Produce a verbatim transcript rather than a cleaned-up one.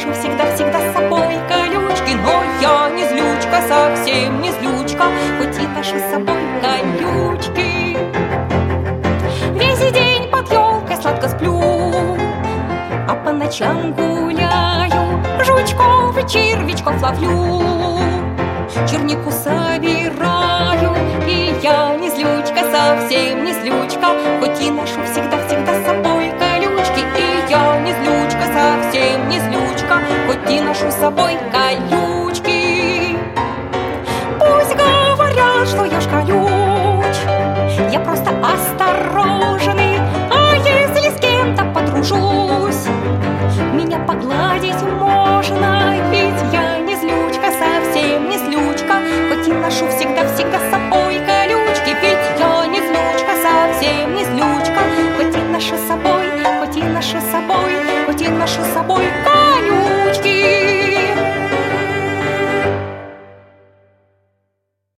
ношу всегда-всегда с собой колючки. Но я не злючка, совсем не злючка, хоть и ношу с собой колючки. Весь день под елкой сладко сплю, а по ночам гуляю, жучков и червячков ловлю, чернику собираю. И я не злючка, совсем не злючка, хоть и ношу всегда-всегда с собой колючки. И я не злючка, совсем не злючка, хоть и ношу с собой колючки. Пусть говорят, что я ж колюч, я просто осторожный. А если с кем-то подружусь, меня погладить можно. Ведь я не злючка, совсем не злючка, хоть и ношу всегда-всегда с собой колючки. Ведь я не злючка, совсем не злючка, хоть и ношу с собой, хоть и ношу с собой, хоть и ношу с собой колючки.